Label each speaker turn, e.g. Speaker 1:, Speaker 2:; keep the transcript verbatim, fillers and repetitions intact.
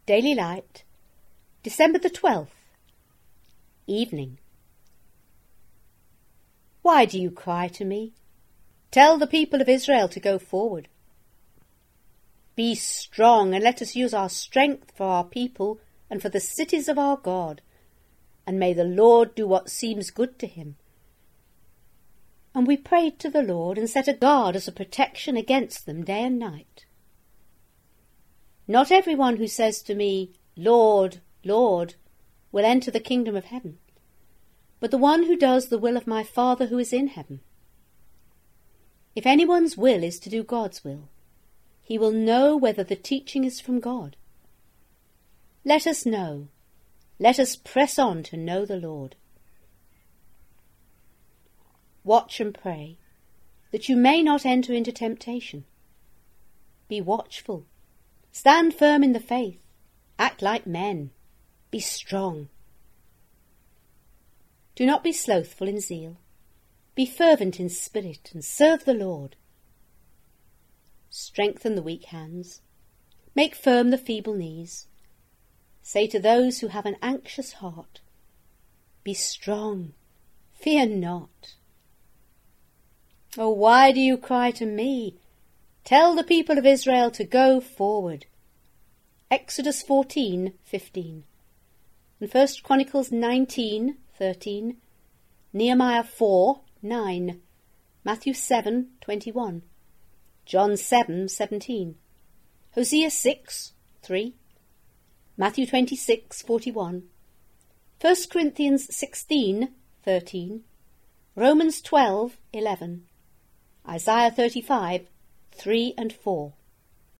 Speaker 1: Daily Light, December the twelfth, Evening. Why do you cry to me? Tell the people of Israel to go forward. Be strong, and let us use our strength for our people and for the cities of our God, and may the Lord do what seems good to him. And we prayed to the Lord and set a guard as a protection against them day and night. Not everyone who says to me, Lord, Lord, will enter the kingdom of heaven, but the one who does the will of my Father who is in heaven. If anyone's will is to do God's will, he will know whether the teaching is from God. Let us know. Let us press on to know the Lord. Watch and pray, that you may not enter into temptation. Be watchful. Stand firm in the faith. Act like men. Be strong. Do not be slothful in zeal. Be fervent in spirit and serve the Lord. Strengthen the weak hands. Make firm the feeble knees. Say to those who have an anxious heart, be strong, fear not. Oh, why do you cry to me? Tell the people of Israel to go forward. Exodus fourteen fifteen, and First Chronicles nineteen thirteen, Nehemiah four nine, Matthew seven twenty-one, John seven seventeen, Hosea six three, Matthew twenty-six forty-one, First Corinthians sixteen thirteen, Romans twelve eleven, Isaiah thirty-five three and four.